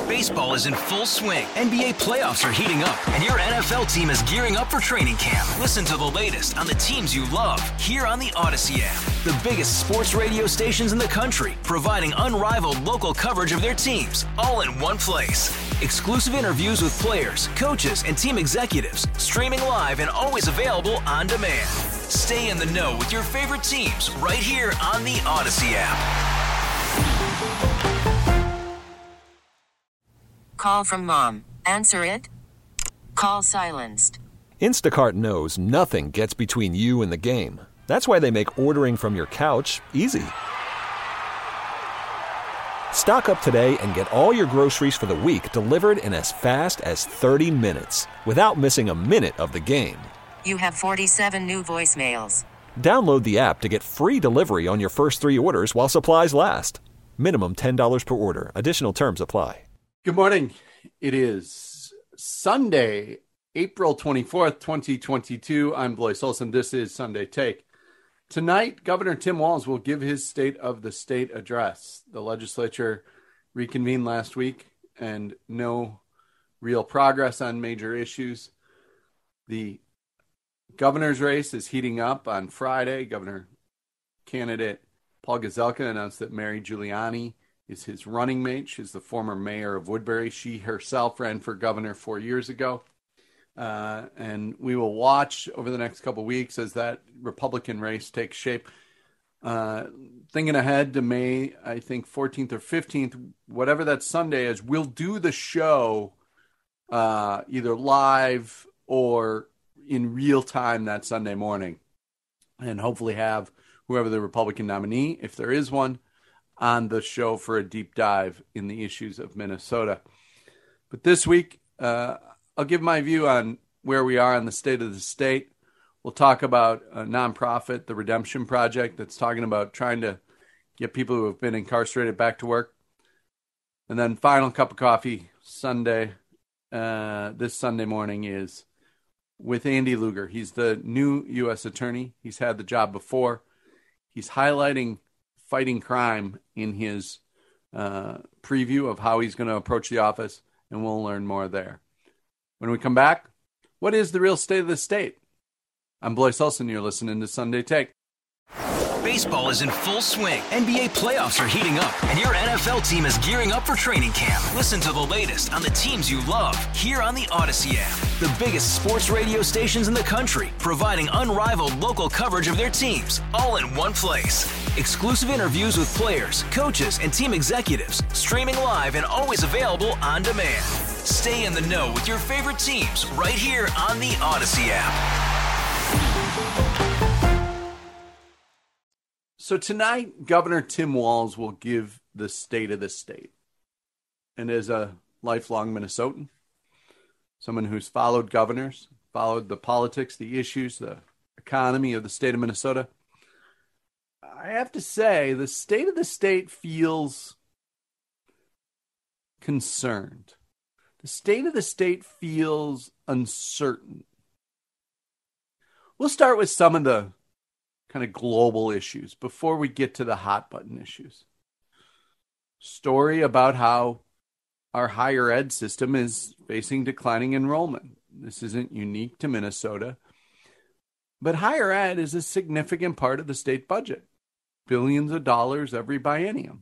Baseball is in full swing. NBA playoffs are heating up, and your NFL team is gearing up for training camp. Listen to the latest on the teams you love here on the Odyssey app. The biggest sports radio stations in the country, providing unrivaled local coverage of their teams, all in one place. Exclusive interviews with players, coaches, and team executives, streaming live and always available on demand. Stay in the know with your favorite teams right here on the Odyssey app. Call from mom. Answer it. Call silenced. Instacart knows nothing gets between you and the game. That's why they make ordering from your couch easy. Stock up today and get all your groceries for the week delivered in as fast as 30 minutes without missing a minute of the game. You have 47 new voicemails. Download the app to get free delivery on your first 3 orders while supplies last. Minimum $10 per order. Additional terms apply. Good morning. It is Sunday, April 24th, 2022. I'm Blois Olson. This is Sunday Take. Tonight, Governor Tim Walz will give his State of the State address. The legislature reconvened last week and no real progress on major issues. The governor's race is heating up on Friday. Governor candidate Paul Gazelka announced that Mary Giuliani is his running mate. She's the former mayor of Woodbury. She herself ran for governor 4 years ago. And we will watch over the next couple of weeks as that Republican race takes shape. Thinking ahead to May, I think 14th or 15th, whatever that Sunday is, we'll do the show either live or in real time that Sunday morning, and hopefully have whoever the Republican nominee, if there is one, on the show for a deep dive in the issues of Minnesota. But this week, I'll give my view on where we are on the state of the state. We'll talk about a nonprofit, the Redemption Project, that's talking about trying to get people who have been incarcerated back to work. And then final cup of coffee Sunday, this Sunday morning, is with Andy Lugar. He's the new U.S. attorney. He's had the job before. He's highlighting fighting crime in his preview of how he's going to approach the office, and we'll learn more there. When we come back, what is the real state of the state? I'm Blois Olson. You're listening to Sunday Take. Baseball is in full swing. NBA playoffs are heating up, and your NFL team is gearing up for training camp. Listen to the latest on the teams you love here on the Odyssey app. The biggest sports radio stations in the country, providing unrivaled local coverage of their teams, all in one place. Exclusive interviews with players, coaches, and team executives, streaming live and always available on demand. Stay in the know with your favorite teams right here on the Odyssey app. So tonight, Governor Tim Walz will give the State of the State. And as a lifelong Minnesotan, someone who's followed governors, followed the politics, the issues, the economy of the state of Minnesota, I have to say the State of the State feels concerned. The State of the State feels uncertain. We'll start with some of the kind of global issues before we get to the hot button issues. Story about how our higher ed system is facing declining enrollment. This isn't unique to Minnesota, but higher ed is a significant part of the state budget. Billions of dollars every biennium.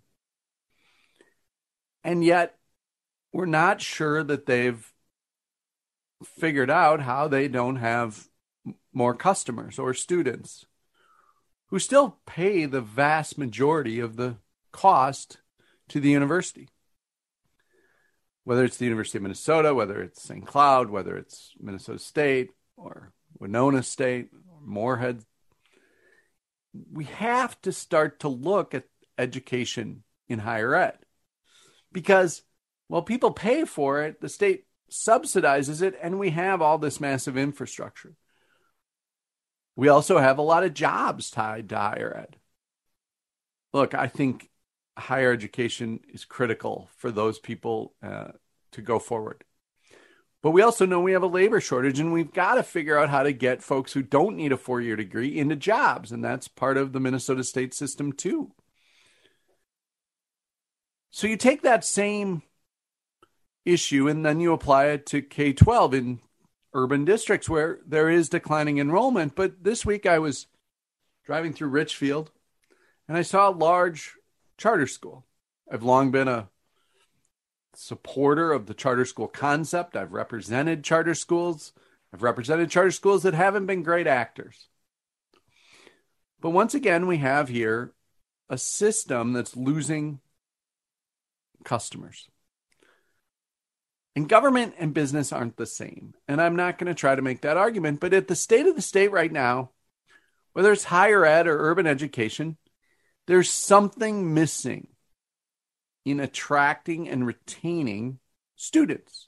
And yet, we're not sure that they've figured out how they don't have more customers or students who still pay the vast majority of the cost to the university. Whether it's the University of Minnesota, whether it's St. Cloud, whether it's Minnesota State or Winona State or Moorhead, we have to start to look at education in higher ed. Because while people pay for it, the state subsidizes it, and we have all this massive infrastructure. We also have a lot of jobs tied to higher ed. Look, I think higher education is critical for those people to go forward. But we also know we have a labor shortage, and we've got to figure out how to get folks who don't need a 4-year degree into jobs. And that's part of the Minnesota state system too. So you take that same issue, and then you apply it to K-12 in urban districts where there is declining enrollment. But this week I was driving through Richfield, and I saw a large charter school. I've long been a supporter of the charter school concept. I've represented charter schools. I've represented charter schools that haven't been great actors. But once again, we have here a system that's losing customers. And government and business aren't the same. And I'm not going to try to make that argument. But at the state of the state right now, whether it's higher ed or urban education, there's something missing in attracting and retaining students.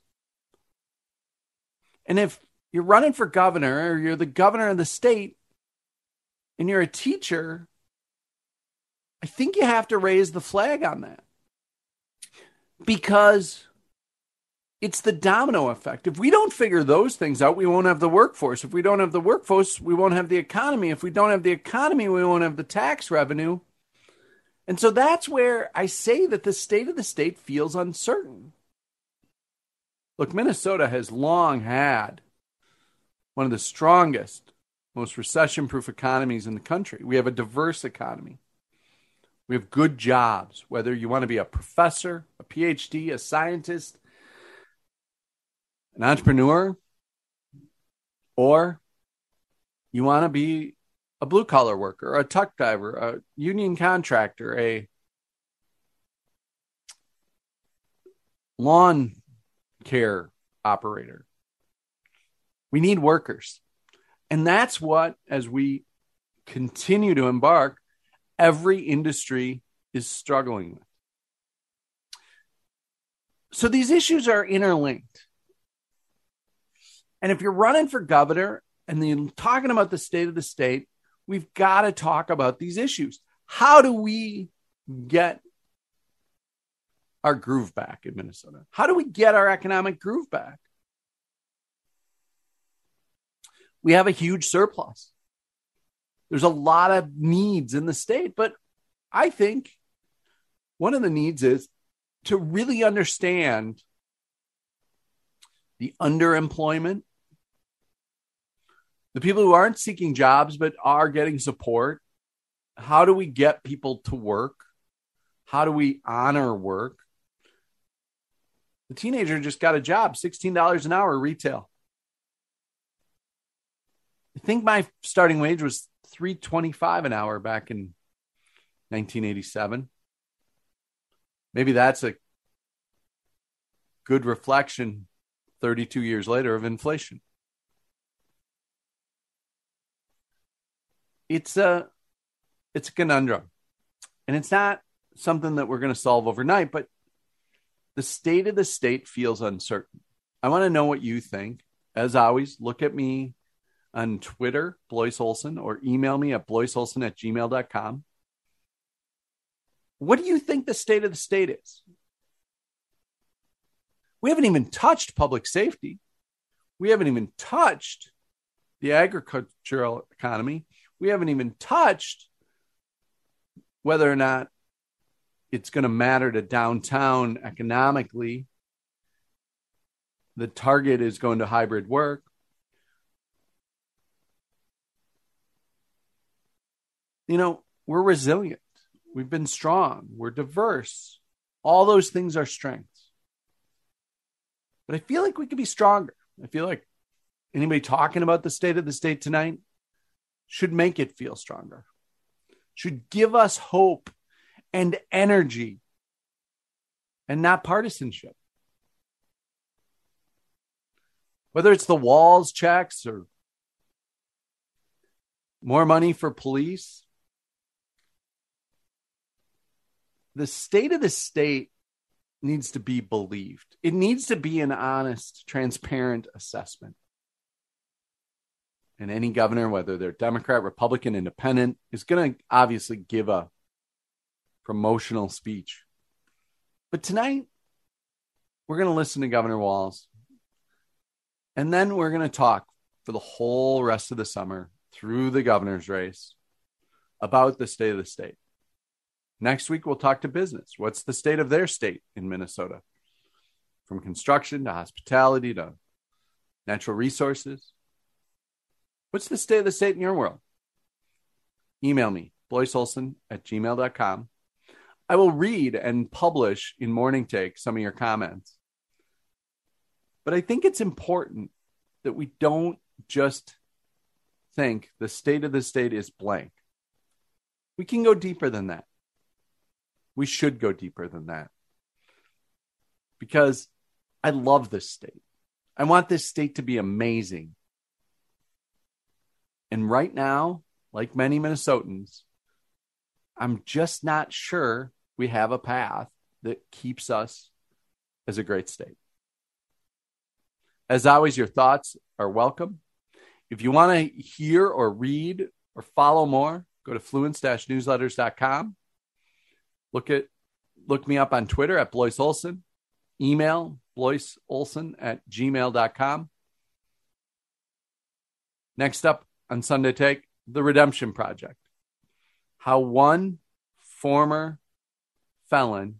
And if you're running for governor or you're the governor of the state and you're a teacher, I think you have to raise the flag on that. Because it's the domino effect. If we don't figure those things out, we won't have the workforce. If we don't have the workforce, we won't have the economy. If we don't have the economy, we won't have the tax revenue. And so that's where I say that the state of the state feels uncertain. Look, Minnesota has long had one of the strongest, most recession-proof economies in the country. We have a diverse economy. We have good jobs, whether you want to be a professor, a PhD, a scientist, an entrepreneur, or you want to be a blue-collar worker, a truck driver, a union contractor, a lawn care operator. We need workers. And that's what, as we continue to embark, every industry is struggling with. So these issues are interlinked. And if you're running for governor and then talking about the state of the state, we've got to talk about these issues. How do we get our groove back in Minnesota? How do we get our economic groove back? We have a huge surplus. There's a lot of needs in the state, but I think one of the needs is to really understand the underemployment, the people who aren't seeking jobs but are getting support. How do we get people to work? How do we honor work? The teenager just got a job, $16 an hour retail. I think my starting wage was $3.25 an hour back in 1987. Maybe that's a good reflection 32 years later of inflation. It's a conundrum. And it's not something that we're going to solve overnight, but the state of the state feels uncertain. I want to know what you think. As always, look at me on Twitter, Blois Olson, or email me at bloisolson@gmail.com. What do you think the state of the state is? We haven't even touched public safety. We haven't even touched the agricultural economy. We haven't even touched whether or not it's going to matter to downtown economically. The target is going to hybrid work. You know, we're resilient. We've been strong. We're diverse. All those things are strengths. But I feel like we could be stronger. I feel like anybody talking about the state of the state tonight should make it feel stronger, should give us hope and energy and not partisanship. Whether it's the walls checks or more money for police, the state of the state needs to be believed. It needs to be an honest, transparent assessment. And any governor, whether they're Democrat, Republican, Independent, is going to obviously give a promotional speech. But tonight, we're going to listen to Governor Walz. And then we're going to talk for the whole rest of the summer through the governor's race about the state of the state. Next week, we'll talk to business. What's the state of their state in Minnesota? from construction to hospitality to natural resources. What's the state of the state in your world? Email me, bloisolson@gmail.com. I will read and publish in Morning Take some of your comments. But I think it's important that we don't just think the state of the state is blank. We can go deeper than that. We should go deeper than that. Because I love this state. I want this state to be amazing. And right now, like many Minnesotans, I'm just not sure we have a path that keeps us as a great state. As always, your thoughts are welcome. If you want to hear or read or follow more, go to fluence-newsletters.com. Look me up on Twitter at Blois Olson. Email bloisolson@gmail.com. Next up on Sunday Take, The Redemption Project. How one former felon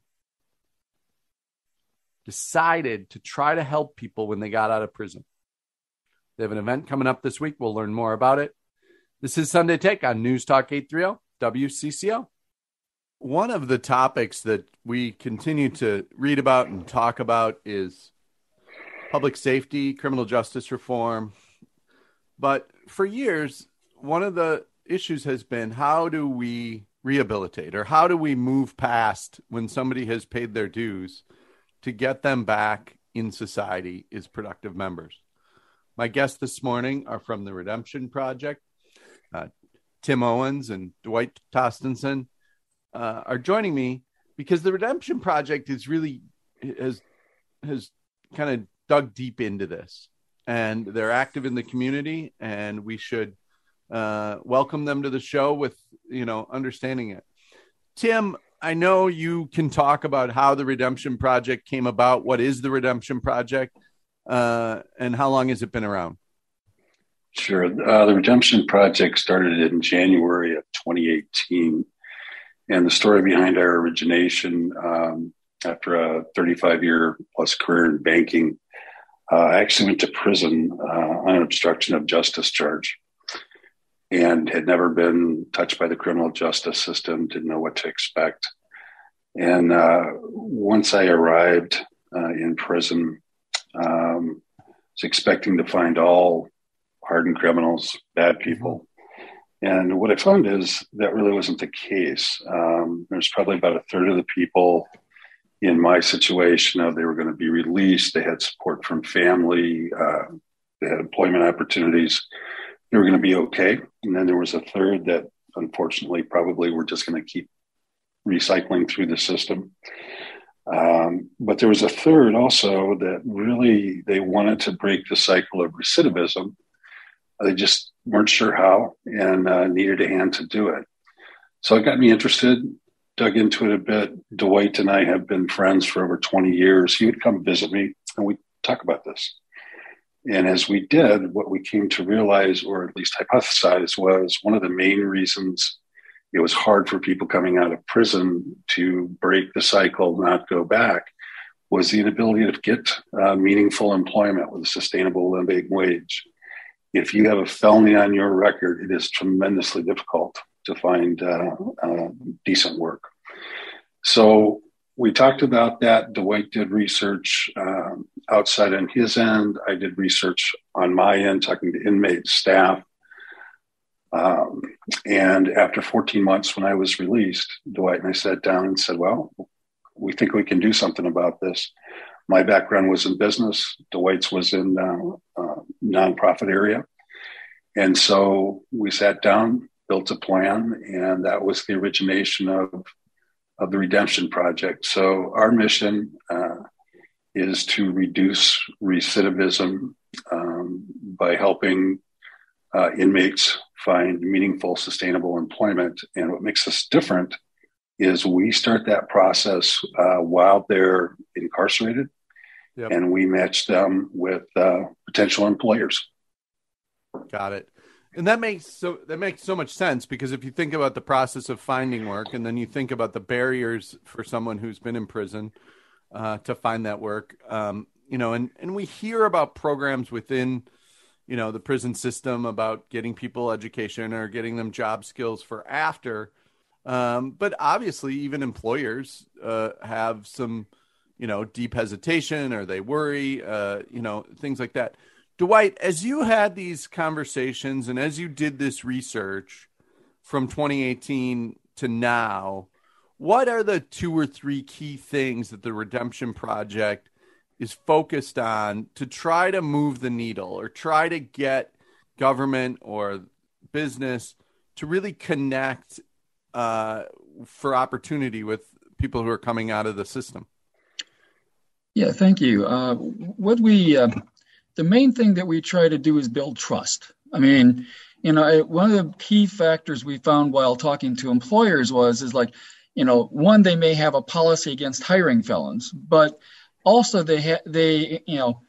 decided to try to help people when they got out of prison. They have an event coming up this week. We'll learn more about it. This is Sunday Take on News Talk 830 WCCO. One of the topics that we continue to read about and talk about is public safety, criminal justice reform. But for years, one of the issues has been, how do we rehabilitate, or how do we move past when somebody has paid their dues to get them back in society as productive members? My guests this morning are from the Redemption Project. Tim Owens and Dwight Tostenson are joining me because the Redemption Project is really has kind of dug deep into this, and they're active in the community, and we should welcome them to the show with, understanding it. Tim, I know you can talk about how the Redemption Project came about. What is the Redemption Project, and how long has it been around? Sure. The Redemption Project started in January of 2018. And the story behind our origination, after a 35-year plus career in banking, I actually went to prison on an obstruction of justice charge and had never been touched by the criminal justice system, didn't know what to expect. And once I arrived in prison, was expecting to find all hardened criminals, bad people. And what I found is that really wasn't the case. There's probably about a third of the people in my situation, they were going to be released. They had support from family. They had employment opportunities. They were going to be okay. And then there was a third that, unfortunately, probably were just going to keep recycling through the system. But there was a third also that really, they wanted to break the cycle of recidivism. They just weren't sure how, and needed a hand to do it. So it got me interested, dug into it a bit. Dwight and I have been friends for over 20 years. He would come visit me and we'd talk about this. And as we did, what we came to realize, or at least hypothesize, was one of the main reasons it was hard for people coming out of prison to break the cycle, not go back, was the inability to get meaningful employment with a sustainable living wage. If you have a felony on your record, it is tremendously difficult to find decent work. So we talked about that. Dwight did research outside on his end. I did research on my end, talking to inmates, staff. And after 14 months, when I was released, Dwight and I sat down and said, well, we think we can do something about this. My background was in business. Dwight's was in nonprofit area. And so we sat down, built a plan, and that was the origination of the Redemption Project. So our mission is to reduce recidivism by helping inmates find meaningful, sustainable employment. And what makes us different is we start that process while they're incarcerated, yep. And we match them with potential employers. Got it. And that makes so much sense, because if you think about the process of finding work, and then you think about the barriers for someone who's been in prison, to find that work. And we hear about programs within, the prison system about getting people education or getting them job skills for after. But obviously, even employers have some, deep hesitation, or they worry, things like that. Dwight, as you had these conversations and as you did this research from 2018 to now, what are the 2 or 3 key things that the Redemption Project is focused on to try to move the needle or try to get government or business to really connect for opportunity with people who are coming out of the system? Yeah, thank you. The main thing that we try to do is build trust. I mean, one of the key factors we found while talking to employers is one, they may have a policy against hiring felons, but also they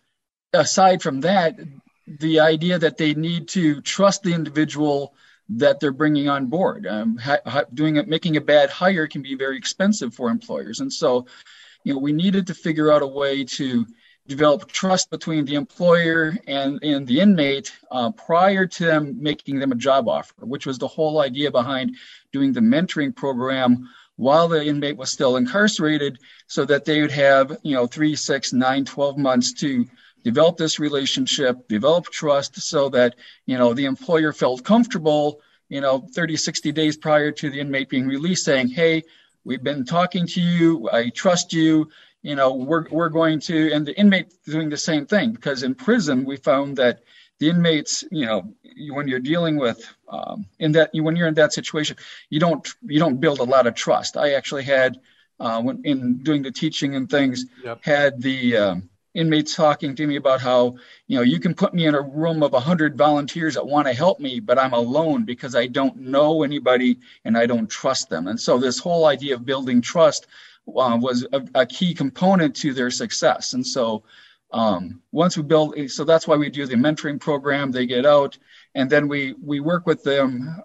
aside from that, the idea that they need to trust the individual that they're bringing on board. Making a bad hire can be very expensive for employers. And so, we needed to figure out a way to develop trust between the employer and the inmate prior to them making them a job offer, which was the whole idea behind doing the mentoring program while the inmate was still incarcerated, so that they would have, 3, 6, 9, 12 months to develop this relationship, develop trust, so that, the employer felt comfortable, 30, 60 days prior to the inmate being released, saying, hey, we've been talking to you, I trust you, we're going to, and the inmate doing the same thing, because in prison, we found that the inmates, when you're dealing with, when you're in that situation, you don't build a lot of trust. I actually had, when in doing the teaching and things, had the inmates talking to me about how, you can put me in a room of 100 volunteers that want to help me, but I'm alone because I don't know anybody and I don't trust them. And so this whole idea of building trust was a key component to their success. And so once we build, so that's why we do the mentoring program. They get out, and then we work with them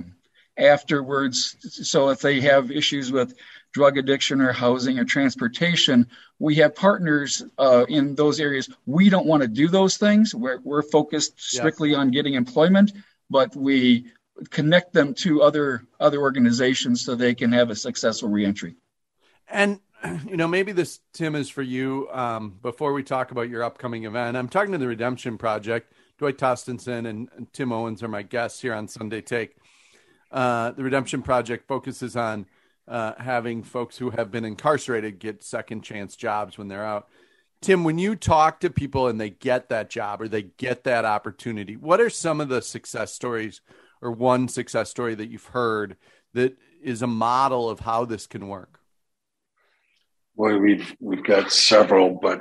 afterwards. So if they have issues with drug addiction or housing or transportation, we have partners in those areas. We don't want to do those things. We're focused strictly on getting employment, but we connect them to other organizations so they can have a successful reentry. And, maybe this, Tim, is for you. Before we talk about your upcoming event, I'm talking to the Redemption Project. Dwight Tostenson and Tim Owens are my guests here on Sunday Take. The Redemption Project focuses on having folks who have been incarcerated get second chance jobs when they're out. Tim, when you talk to people and they get that job or they get that opportunity, what are some of the success stories or one success story that you've heard that is a model of how this can work? Boy, we've got several, but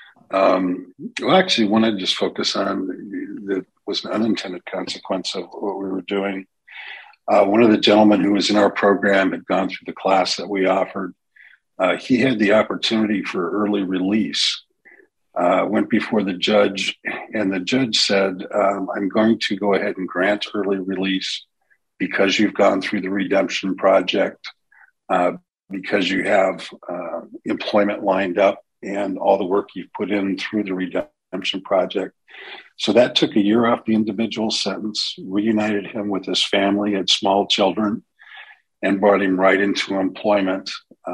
actually one I just focus on that was an unintended consequence of what we were doing. One of the gentlemen who was in our program had gone through the class that we offered. He had the opportunity for early release, went before the judge, and the judge said, I'm going to go ahead and grant early release because you've gone through the Redemption Project, because you have employment lined up and all the work you've put in through the Redemption Project. So that took a year off the individual's sentence, reunited him with his family, had small children, and brought him right into employment.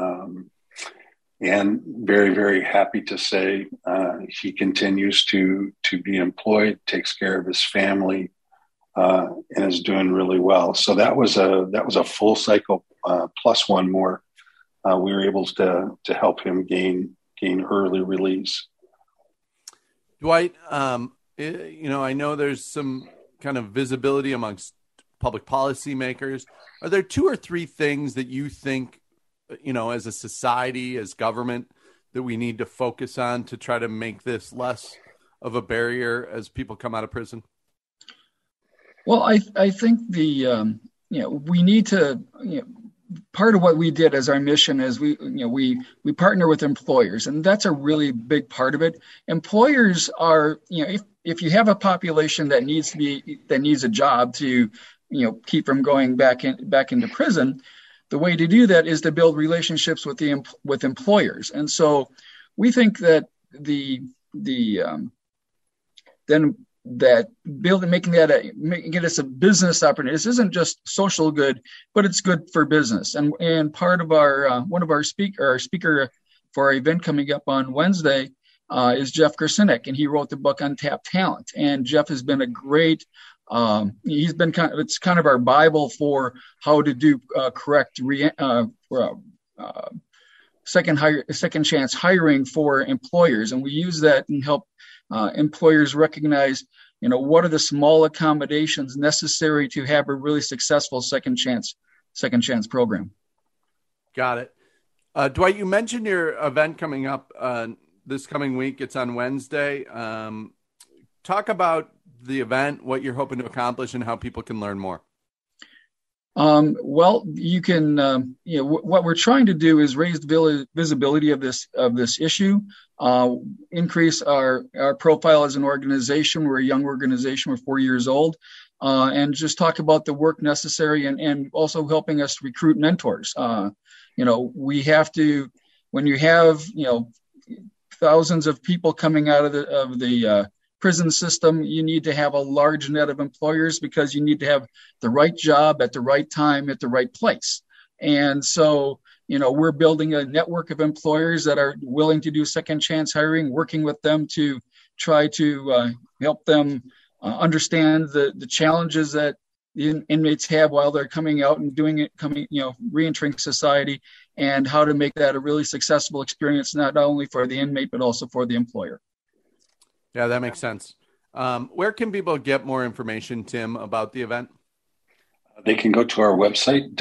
And very, very happy to say he continues to be employed, takes care of his family, and is doing really well. So that was a full cycle plus one more. We were able to help him gain early release. Dwight, I know there's some kind of visibility amongst public policy makers. Are there 2 or 3 things that you think, as a society, as government, that we need to focus on to try to make this less of a barrier as people come out of prison? Well, I think we need to, part of what we did as our mission is we partner with employers, and that's a really big part of it. Employers are, if you have a population that needs a job to, keep from going back into prison, the way to do that is to build relationships with employers. And so we think that making it as a business opportunity. This isn't just social good, but it's good for business. And part of our speaker for our event coming up on Wednesday is Jeff Gersinek, and he wrote the book Untapped Talent. And Jeff has been a great. It's kind of our Bible for how to do correct second chance hiring for employers, and we use that and help employers recognize, what are the small accommodations necessary to have a really successful second chance program. Got it. Dwight, you mentioned your event coming up this coming week. It's on Wednesday. Talk about the event, what you're hoping to accomplish, and how people can learn more. Well, you can, what we're trying to do is raise the visibility of this issue, increase our profile as an organization. We're a young organization. We're 4 years old, and just talk about the work necessary and also helping us recruit mentors. We have to, when you have, thousands of people coming out of the prison system, you need to have a large net of employers because you need to have the right job at the right time at the right place. And so, we're building a network of employers that are willing to do second chance hiring, working with them to try to help them understand the challenges that the inmates have while they're coming out and reentering society, and how to make that a really successful experience, not only for the inmate, but also for the employer. Yeah, that makes sense. Where can people get more information, Tim, about the event? They can go to our website,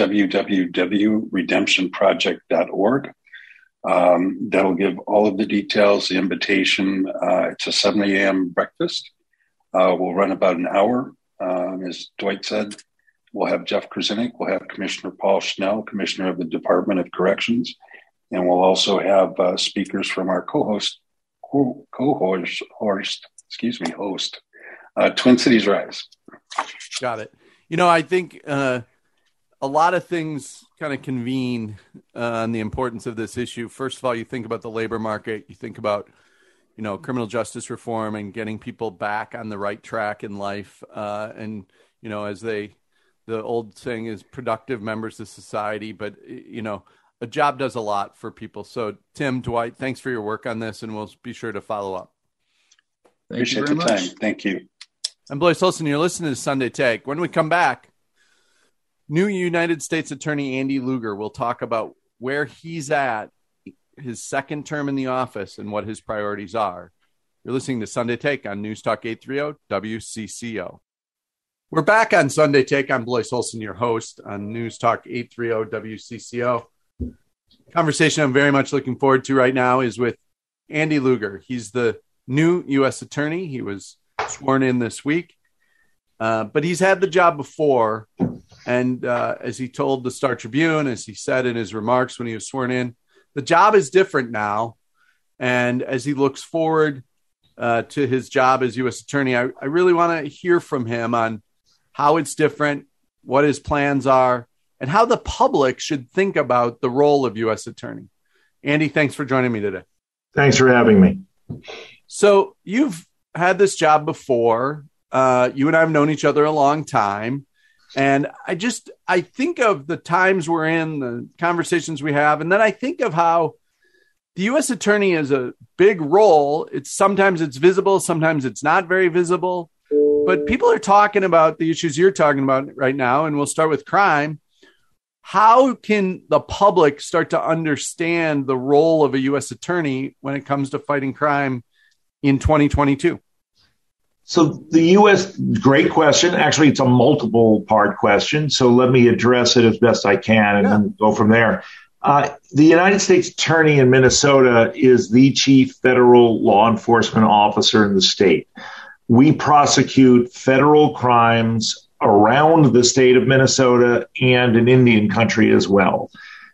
www.redemptionproject.org. That'll give all of the details, the invitation. It's a 7 a.m. breakfast. We'll run about an hour. As Dwight said, we'll have Jeff Gersinek. We'll have Commissioner Paul Schnell, Commissioner of the Department of Corrections. And we'll also have speakers from our host, Twin Cities Rise. Got it. I think a lot of things kind of convene on the importance of this issue. First of all, you think about the labor market. You think about, criminal justice reform and getting people back on the right track in life. And, as the old saying is, productive members of society. But, a job does a lot for people. So, Tim, Dwight, thanks for your work on this, and we'll be sure to follow up. Appreciate the time. Thank you. I'm Blaise Olson. You're listening to Sunday Take. When we come back, new United States Attorney Andy Lugar will talk about where he's at, his second term in the office, and what his priorities are. You're listening to Sunday Take on News Talk 830 WCCO. We're back on Sunday Take. I'm Blaise Olson, your host on News Talk 830 WCCO. Conversation I'm very much looking forward to right now is with Andy Lugar. He's the new U.S. Attorney. He was sworn in this week, but he's had the job before. And as he told the Star Tribune, as he said in his remarks when he was sworn in, the job is different now. And as he looks forward to his job as U.S. Attorney, I really want to hear from him on how it's different, what his plans are, and how the public should think about the role of U.S. Attorney. Andy, thanks for joining me today. Thanks for having me. So you've had this job before. You and I have known each other a long time. And I think of the times we're in, the conversations we have, and then I think of how the U.S. Attorney is a big role. Sometimes it's visible, sometimes it's not very visible. But people are talking about the issues you're talking about right now, and we'll start with crime. How can the public start to understand the role of a U.S. attorney when it comes to fighting crime in 2022? So the U.S., great question. Actually, it's a multiple part question. So let me address it as best I can and then go from there. The United States Attorney in Minnesota is the chief federal law enforcement officer in the state. We prosecute federal crimes around the state of Minnesota and in Indian country as well.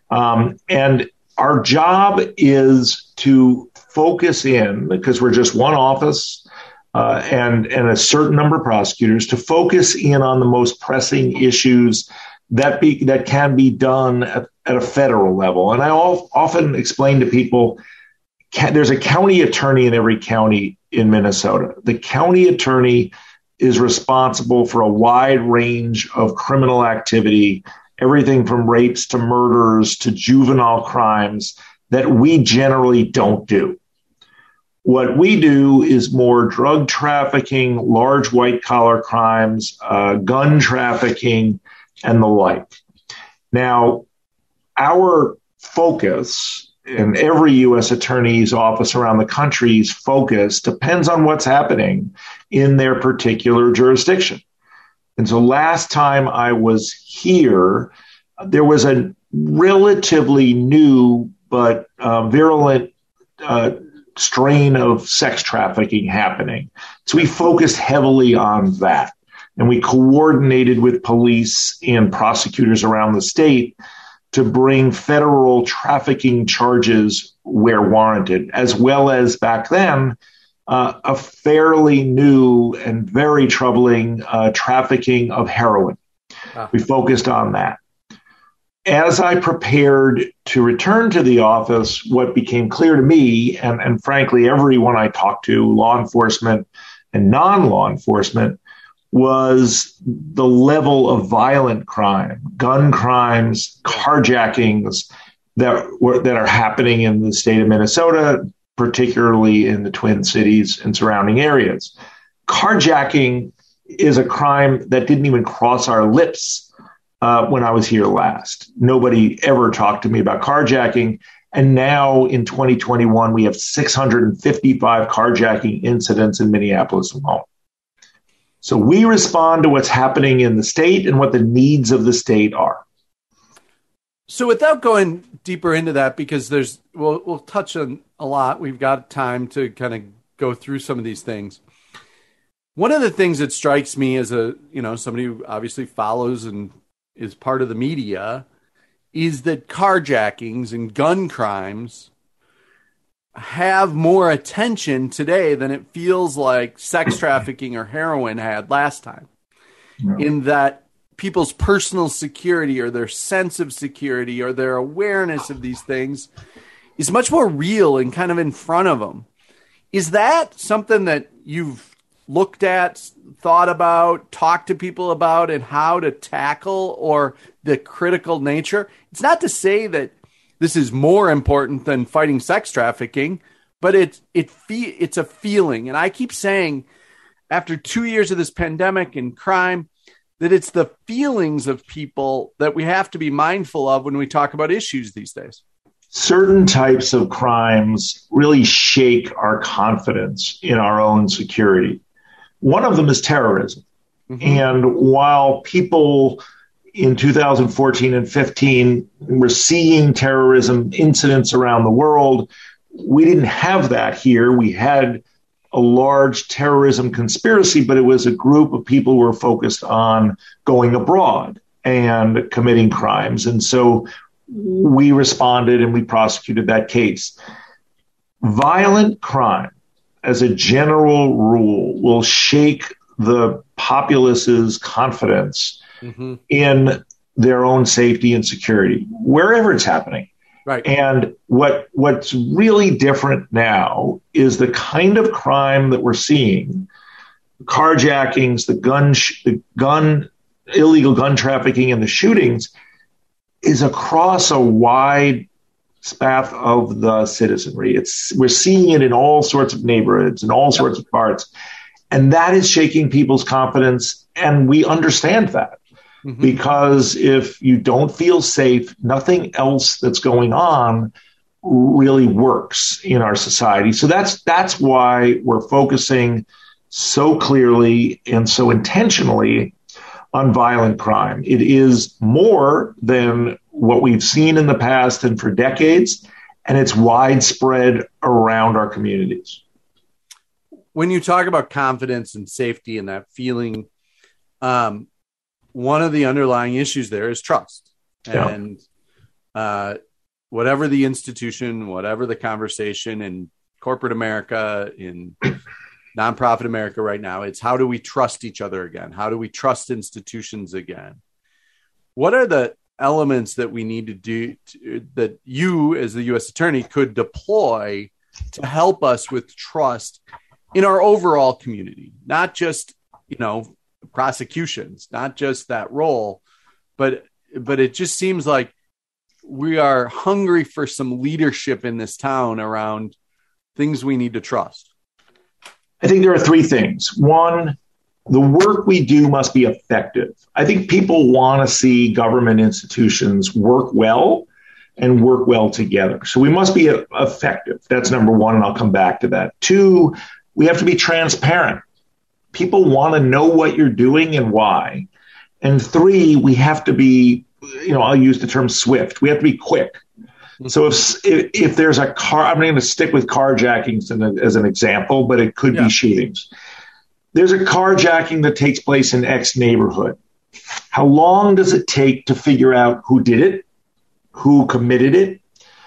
And our job is to focus in, because we're just one office and a certain number of prosecutors, to focus in on the most pressing issues that can be done at a federal level. And I often explain to people, there's a county attorney in every county in Minnesota. The county attorney is responsible for a wide range of criminal activity, everything from rapes to murders to juvenile crimes that we generally don't do. What we do is more drug trafficking, large white collar crimes, gun trafficking, and the like. Now, our focus, and every U.S. attorney's office around the country's focus, depends on what's happening in their particular jurisdiction. And so last time I was here, there was a relatively new but virulent strain of sex trafficking happening. So we focused heavily on that. And we coordinated with police and prosecutors around the state to bring federal trafficking charges where warranted, as well as back then, a fairly new and very troubling trafficking of heroin. We focused on that. As I prepared to return to the office, what became clear to me, and frankly, everyone I talked to, law enforcement and non-law enforcement, was the level of violent crime, gun crimes, carjackings that are happening in the state of Minnesota, particularly in the Twin Cities and surrounding areas. Carjacking is a crime that didn't even cross our lips when I was here last. Nobody ever talked to me about carjacking. And now in 2021, we have 655 carjacking incidents in Minneapolis alone. So we respond to what's happening in the state and what the needs of the state are. So without going deeper into that, because we'll touch on a lot. We've got time to kind of go through some of these things. One of the things that strikes me as somebody who obviously follows and is part of the media is that carjackings and gun crimes have more attention today than it feels like sex trafficking or heroin had last time. Yeah. In that people's personal security or their sense of security or their awareness of these things is much more real and kind of in front of them. Is that something that you've looked at, thought about, talked to people about, and how to tackle, or the critical nature? It's not to say that this is more important than fighting sex trafficking, but it's a feeling. And I keep saying, after 2 years of this pandemic and crime, that it's the feelings of people that we have to be mindful of when we talk about issues these days. Certain types of crimes really shake our confidence in our own security. One of them is terrorism. Mm-hmm. And while people in 2014 and 15 were seeing terrorism incidents around the world, we didn't have that here. We had a large terrorism conspiracy, but it was a group of people who were focused on going abroad and committing crimes. And so we responded and we prosecuted that case. Violent crime, as a general rule, will shake the populace's confidence in their own safety and security, wherever it's happening. Right. And what's really different now is the kind of crime that we're seeing, carjackings, the illegal gun trafficking, and the shootings, is across a wide swath of the citizenry. We're seeing it in all sorts of neighborhoods and all sorts of parts. And that is shaking people's confidence. And we understand that. Mm-hmm. Because if you don't feel safe, nothing else that's going on really works in our society. So that's why we're focusing so clearly and so intentionally on violent crime. It is more than what we've seen in the past and for decades, and it's widespread around our communities. When you talk about confidence and safety and that feeling, one of the underlying issues there is trust. Yeah. And whatever the institution, whatever the conversation in corporate America, in nonprofit America right now, it's how do we trust each other again? How do we trust institutions again? What are the elements that we need to do that you as the U.S. attorney could deploy to help us with trust in our overall community, not just, prosecutions, not just that role, but it just seems like we are hungry for some leadership in this town around things we need to trust. I think there are three things. One, the work we do must be effective. I think people want to see government institutions work well and work well together. So we must be effective. That's number one, and I'll come back to that. Two, we have to be transparent. People want to know what you're doing and why. And three, we have to be, I'll use the term swift. We have to be quick. So if there's a car, I'm going to stick with carjackings as an example, but it could be shootings. There's a carjacking that takes place in X neighborhood. How long does it take to figure out who did it, who committed it,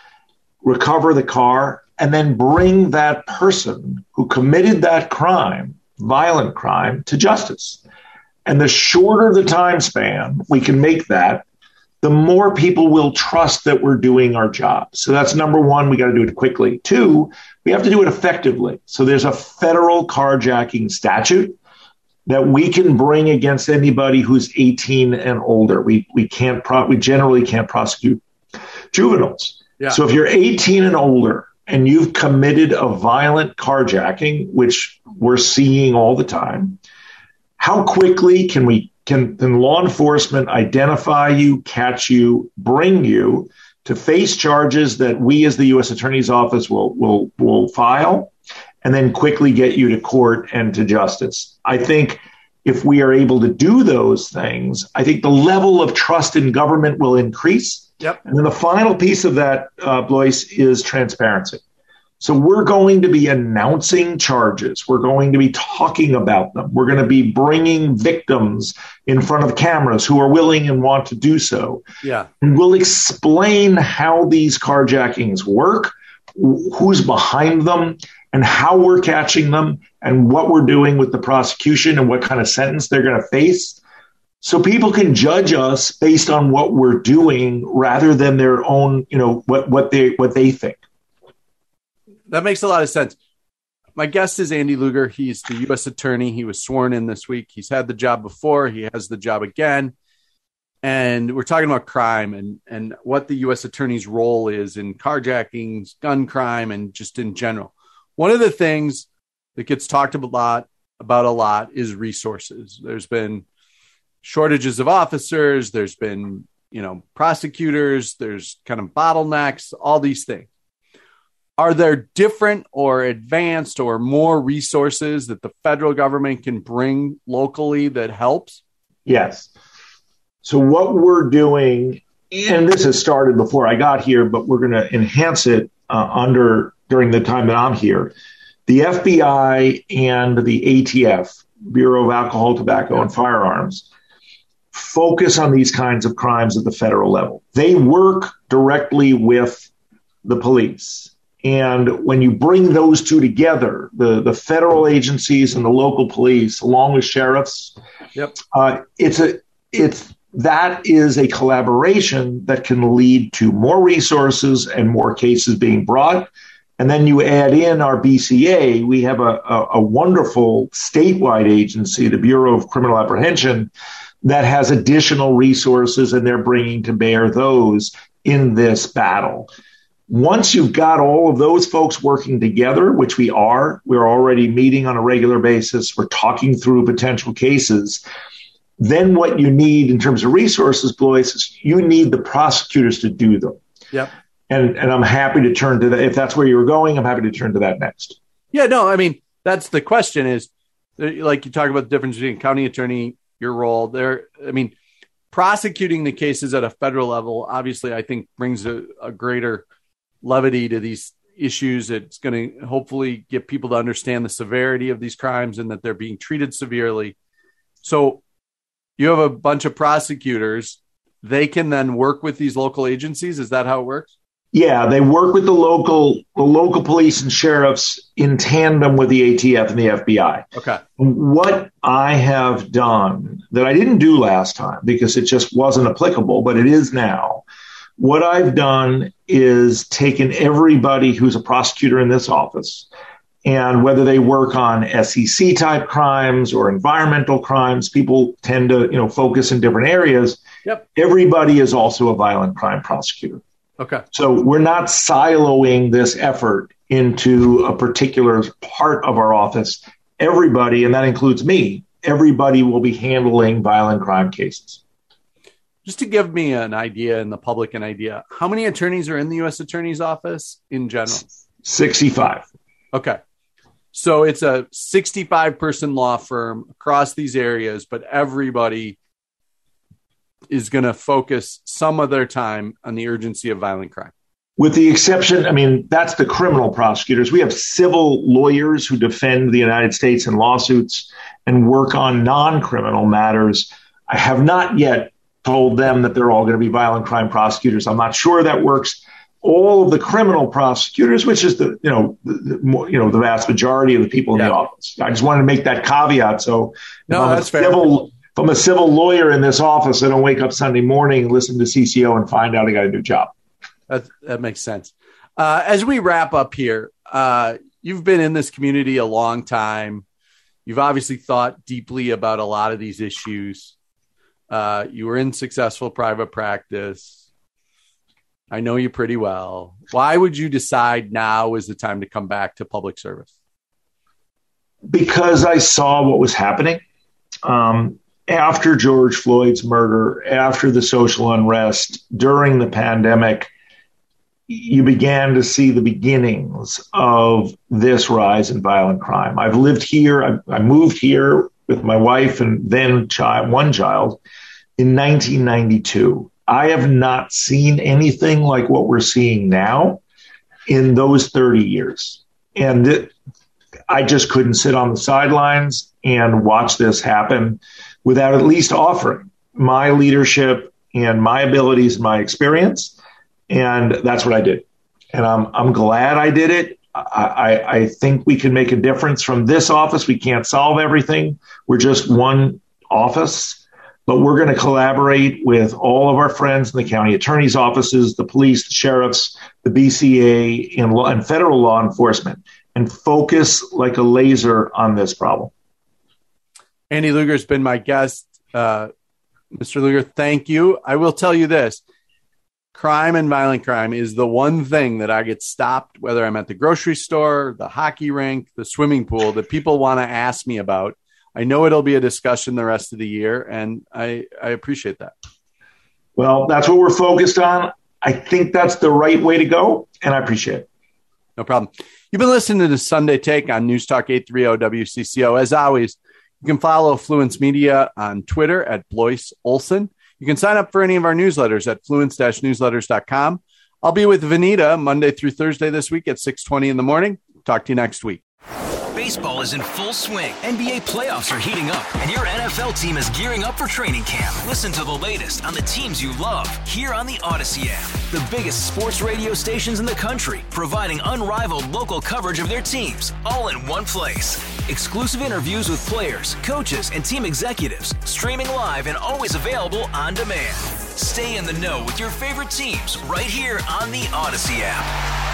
recover the car, and then bring that person who committed that crime, violent crime, to justice? And the shorter the time span we can make that, the more people will trust that we're doing our job. So that's number one, we got to do it quickly. Two, we have to do it effectively. So there's a federal carjacking statute that we can bring against anybody who's 18 and older. We generally can't prosecute juveniles. Yeah. So if you're 18 and older and you've committed a violent carjacking, which we're seeing all the time, how quickly can law enforcement identify you, catch you, bring you to face charges that we as the U.S. Attorney's Office will file, and then quickly get you to court and to justice? I think if we are able to do those things, I think the level of trust in government will increase. Yep. And then the final piece of that, Blois, is transparency. So we're going to be announcing charges. We're going to be talking about them. We're going to be bringing victims in front of cameras who are willing and want to do so. Yeah. And we'll explain how these carjackings work, who's behind them, and how we're catching them, and what we're doing with the prosecution and what kind of sentence they're going to face. So people can judge us based on what we're doing rather than their own, what they think. That makes a lot of sense. My guest is Andy Luger. He's the U.S. attorney. He was sworn in this week. He's had the job before. He has the job again. And we're talking about crime and what the U.S. attorney's role is in carjackings, gun crime, and just in general. One of the things that gets talked about a lot is resources. There's been shortages of officers. There's been, prosecutors. There's kind of bottlenecks, all these things. Are there different or advanced or more resources that the federal government can bring locally that helps? Yes. So what we're doing, and this has started before I got here, but we're going to enhance it during the time that I'm here. The FBI and the ATF, Bureau of Alcohol, Tobacco, and Firearms, focus on these kinds of crimes at the federal level. They work directly with the police. And when you bring those two together, the federal agencies and the local police, along with sheriffs, that is a collaboration that can lead to more resources and more cases being brought. And then you add in our BCA. We have a wonderful statewide agency, the Bureau of Criminal Apprehension, that has additional resources, and they're bringing to bear those in this battle. Once you've got all of those folks working together, which we're already meeting on a regular basis, we're talking through potential cases, then what you need in terms of resources, Blois, is you need the prosecutors to do them. Yep. And I'm happy to turn to that. If that's where you were going, I'm happy to turn to that next. Yeah, no, I mean, that's the question is, like you talk about the difference between county attorney, your role there. I mean, prosecuting the cases at a federal level, obviously, I think brings a greater levity to these issues. It's going to hopefully get people to understand the severity of these crimes and that they're being treated severely. So you have a bunch of prosecutors. They can then work with these local agencies. Is that how it works? Yeah, they work with the local police and sheriffs in tandem with the ATF and the FBI. Okay. What I have done that I didn't do last time because it just wasn't applicable, but it is now. What I've done is taken everybody who's a prosecutor in this office, and whether they work on SEC type crimes or environmental crimes, people tend to, focus in different areas. Yep. Everybody is also a violent crime prosecutor. Okay. So we're not siloing this effort into a particular part of our office. Everybody, and that includes me, everybody will be handling violent crime cases. Just to give me an idea and the public an idea, how many attorneys are in the U.S. Attorney's Office in general? 65. Okay. So it's a 65-person law firm across these areas, but everybody is going to focus some of their time on the urgency of violent crime. With the exception, that's the criminal prosecutors. We have civil lawyers who defend the United States in lawsuits and work on non-criminal matters. I have not yet told them that they're all going to be violent crime prosecutors. I'm not sure that works. All of the criminal prosecutors, which is the vast majority of the people in the office. I just wanted to make that caveat. So that's fair. If I'm a civil lawyer in this office, I don't wake up Sunday morning and listen to CCO and find out I got a new job. That makes sense. As we wrap up here, you've been in this community a long time. You've obviously thought deeply about a lot of these issues. You were in successful private practice. I know you pretty well. Why would you decide now is the time to come back to public service? Because I saw what was happening. After George Floyd's murder, after the social unrest, during the pandemic, you began to see the beginnings of this rise in violent crime. I've lived here. I moved here with my wife and then one child in 1992. I have not seen anything like what we're seeing now in those 30 years. And I just couldn't sit on the sidelines and watch this happen without at least offering my leadership and my abilities and my experience. And that's what I did. And I'm glad I did it. I think we can make a difference from this office. We can't solve everything. We're just one office. But we're going to collaborate with all of our friends in the county attorney's offices, the police, the sheriffs, the BCA, and federal law enforcement, and focus like a laser on this problem. Andy Luger has been my guest. Mr. Luger, thank you. I will tell you this. Crime and violent crime is the one thing that I get stopped, whether I'm at the grocery store, the hockey rink, the swimming pool, that people want to ask me about. I know it'll be a discussion the rest of the year, and I appreciate that. Well, that's what we're focused on. I think that's the right way to go, and I appreciate it. No problem. You've been listening to the Sunday Take on News Talk 830 WCCO. As always, you can follow Fluence Media on Twitter at Blois Olson. You can sign up for any of our newsletters at fluence-newsletters.com. I'll be with Vanita Monday through Thursday this week at 6:20 in the morning. Talk to you next week. Baseball is in full swing. NBA playoffs are heating up, and your NFL team is gearing up for training camp. Listen to the latest on the teams you love here on the Odyssey app. The biggest sports radio stations in the country, providing unrivaled local coverage of their teams, all in one place. Exclusive interviews with players, coaches, and team executives, streaming live and always available on demand. Stay in the know with your favorite teams right here on the Odyssey app.